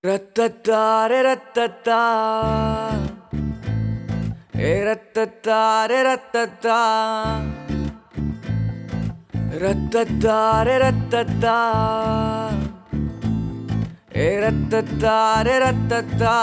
Ratata re ratata, ratata re ratata, ratata re ratata, ratata re ratata.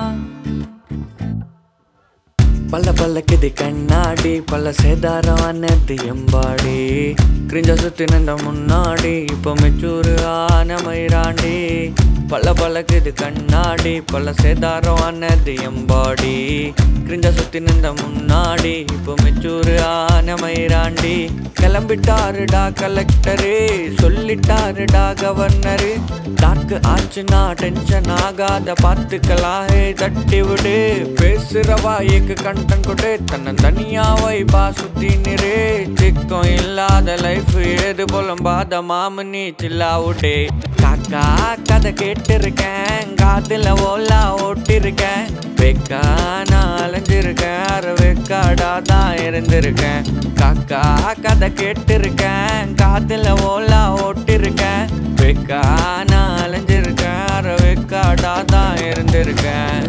பல்ல பல்லக்குது கண்ணாடி பல்ல சேதாரம் அன்னது எம்பாடி கிரிஞ்ச சுத்தி நின்ற முன்னாடி இப்போ மெச்சூரு ஆன மயிராண்டி பல்ல பல்லக்குது கண்ணாடி பல்ல சேதாரம் அன்னது எம்பாடி கிரிஞ்ச சுத்தி நின்ற முன்னாடி இப்போ மெச்சூரு ஆன மயிராண்டி கிளம்பிட்டாருடா கலெக்டரு சொல்லிட்டாருடா கவர்னரு டாக்கு ஆச்சுன்னா டென்ஷன் ஆகாத பார்த்துக்கலாம் தட்டி விடு பேசுற வாய்க்கு கண்டன் கொடு தன்னை தனியா வைபா சுத்தி நிறு சிக்கம் இல்லாத லைஃப் ஏது புலம்பாத மாமனி சில்லாவுடே காக்கா கதை கேட்டிருக்கேன் காத்துல ஓலா ஓட்டிருக்கேன் வெக்கா நான் அலைஞ்சிருக்கேன் வெக்காடா தான் இருந்திருக்கேன் காக்கா கதை கேட்டிருக்கேன் காத்துல ஓலா ஓட்டிருக்கேன் வெக்கா நான் அலைஞ்சிருக்கேன் வெக்காடா தான் இருந்திருக்கேன்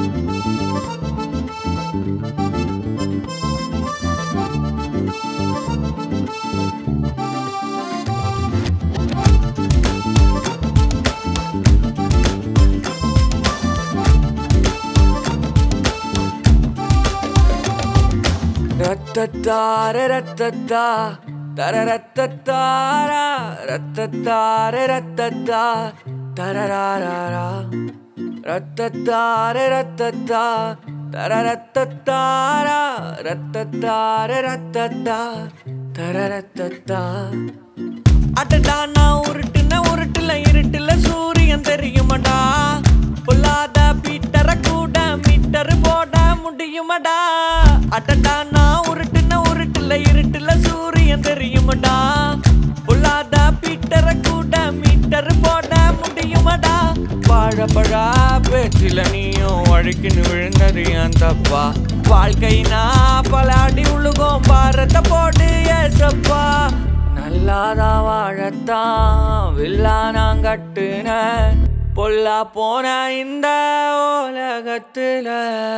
Ratata re ratata, tararatata, ratata re ratata, tararara. Ratata re ratata, tararatata, ratata re ratata, tararatata. அடடா நான் உருட்டுல இருட்டுல சூரியன் தெரியுமடா பொல்லாத பீட்டர கூட மீட்டர் போட முடியுமடா அடடா நான் உருட்டுல இருட்டுல சூரியன் தெரியுமடா பொல்லாத பீட்டர கூட மீட்டர் போட முடியுமடா வாழப்பழா பேச்சில நீயும் வழுக்கின்னு விழுந்தது என் தப்பா வாழ்க்கைனா பலாடி உழுகும் பாரத போடு ஏசப்பா நல்லாதான் வாழத்தான் வில்லா நான் கட்டுன பொல்லா போன இந்த உலகத்துல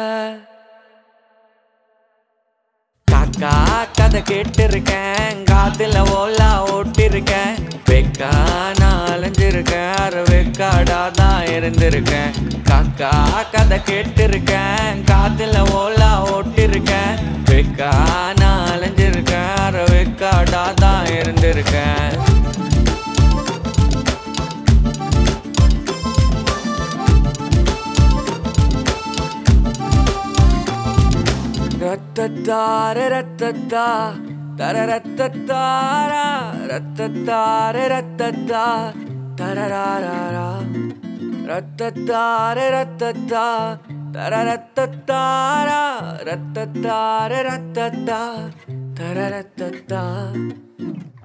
காக்கா கதை கேட்டிருக்கேன் காத்துல ஓலா ஓட்டிருக்கேன் வெக்கா நான் அலைஞ்சிருக்கேன் வெக்காடா தான் இருந்திருக்கேன் காக்கா கதை கேட்டிருக்கேன் காத்துல ஓலா ஓட்டிருக்கேன் வெக்கா நான் அலைஞ்சிருக்கேன் வெக்காடா தான் இருந்திருக்கேன் Ratata re ratata, tararatata, ratata re ratata, tararara. Ratata re ratata, tararatata, ratata re ratata, tararatata.